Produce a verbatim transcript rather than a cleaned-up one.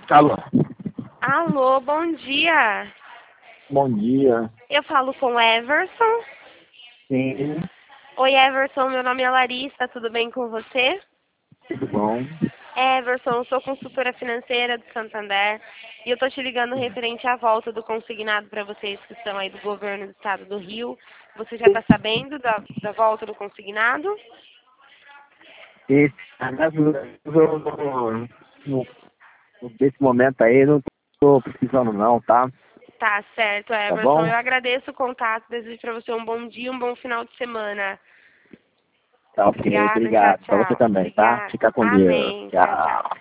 Alô, Alô, bom dia. bom dia. Eu falo com o Everson. Sim, Oi, Everson, meu nome é Larissa, tudo bem com você? tudo bom? Everson, eu sou consultora financeira do Santander e eu tô te ligando referente à volta do consignado para vocês que são aí do governo do estado do Rio. Você já está sabendo da, da volta do consignado? E, mas, eu, eu, no, no- nesse momento aí, não estou precisando não, tá? Tá certo, Tá Everson. bom? Eu agradeço o contato, desejo para você um bom dia, um bom final de semana. Tá ok, Obrigada, tchau, obrigado. Pra você tchau. também, tá? Obrigada. Fica com Deus. Amém, tchau, tchau. Tchau.